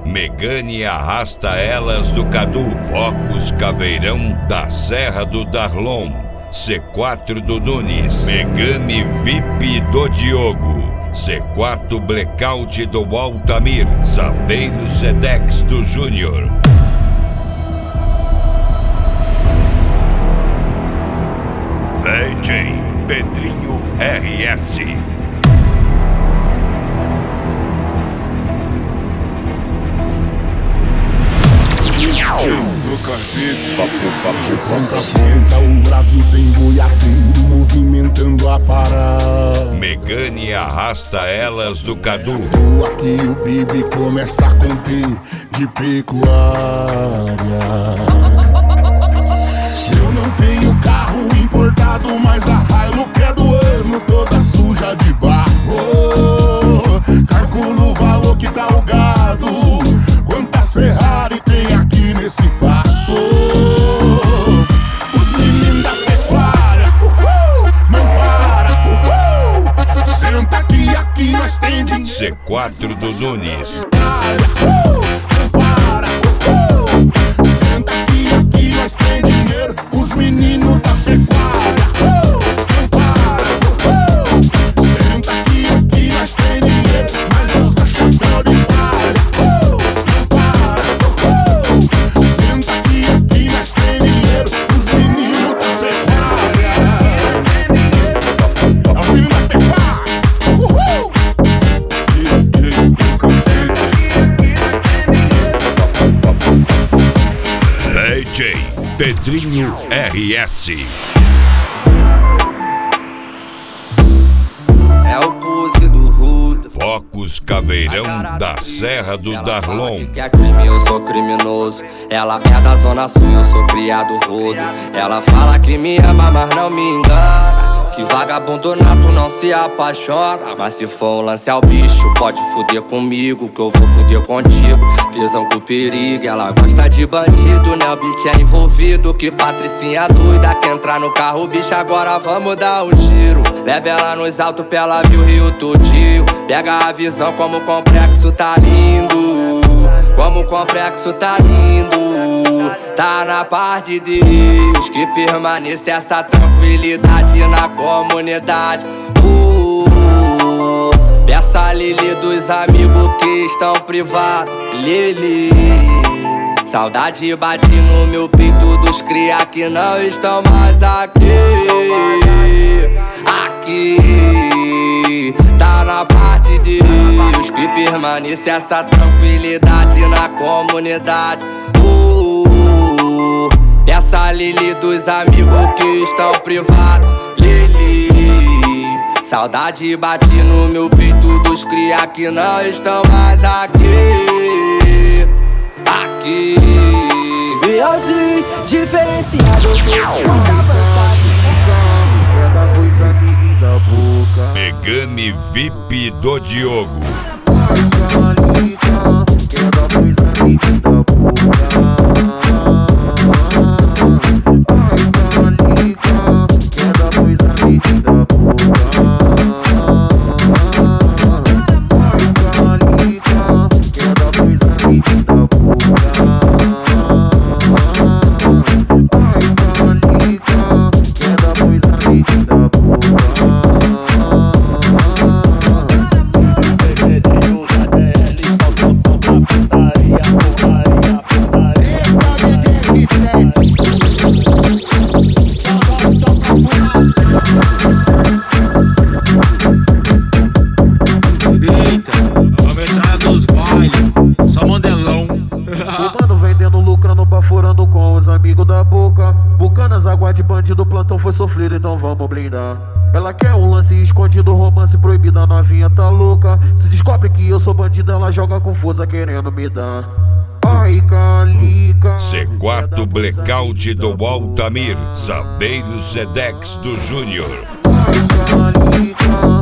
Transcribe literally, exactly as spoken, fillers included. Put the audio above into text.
Megane arrasta elas do Cadu. Focus Caveirão da Serra do Darlon. C quatro do Nunes. Megane V I P do Diogo. C quatro Blackout do Altamir. Saveiro Sedex do Júnior. D J Pedrinho R S. De ponta a ponta o Brasil tem boiadeiro movimentando a parada. Megane arrasta elas do Cadu. Aqui o Bibi começa a conter de pecuária. Eu não tenho carro importado, mas a Hilux é do ano, toda suja de barro. Calculo o valor que tá o gado. Quantas Ferrari tem aqui nesse pasto? Os meninos da pecuária, uhul, não para, uhul. Senta aqui, aqui nós tem dinheiro. C quatro do Nunes. Uhul, não para, uhul. Senta aqui, aqui nós tem dinheiro. Os meninos da pecuária, uhul, não para, uhul. Senta aqui, aqui nós tem dinheiro. Mas usa chapéu de palha, uhul, não para, uhul. Senta aqui, aqui nós tem dinheiro. Os meninos da pecuária. É os meninos da pecuária, uhul. D J Pedrinho R S. É o pose do Ruda. Focus Caveirão da Serra do Darlon. Que é crime, eu sou criminoso. Ela é da zona sul, eu sou criado rodo. Ela fala que me ama, mas não me engana. Que vagabundo nato não se apaixona. Mas se for um lance ao bicho, pode fuder comigo, que eu vou fuder contigo. Tesão com perigo, ela gosta de bandido, né? O beat é envolvido. Que patricinha doida, quer entrar no carro, bicho, agora vamos dar um giro. Leva ela nos altos pra ela ver o Rio todinho. Pega a visão como o complexo tá lindo. Como o complexo tá lindo. Tá na paz de Deus, que permanece essa tranquilidade na comunidade. uh, Peça a Lili dos amigos que estão privados. Lili, saudade bate no meu peito dos cria que não estão mais aqui. Aqui tá na paz de Deus, que permanece essa tranquilidade na comunidade. uh, Peça a Lili dos amigos que estão privados. Lili, saudade bate no meu peito dos cria que não estão mais aqui. Aqui E assim, diferenciado, muito avançado. Megane V I P do Diogo. Eita, a dos bailes, só modelão. O mano vendendo, lucrando, baforando com os amigos da boca. Bucanas, água de bandido, plantão foi sofrido, então vamos blindar. Ela quer um lance escondido, romance proibido, a novinha tá louca. Se descobre que eu sou bandido, ela joga confusa querendo me dar. Ai, calica. C quatro Blackout do Altamir. Saveiro Sedex do Júnior. Ai, calica.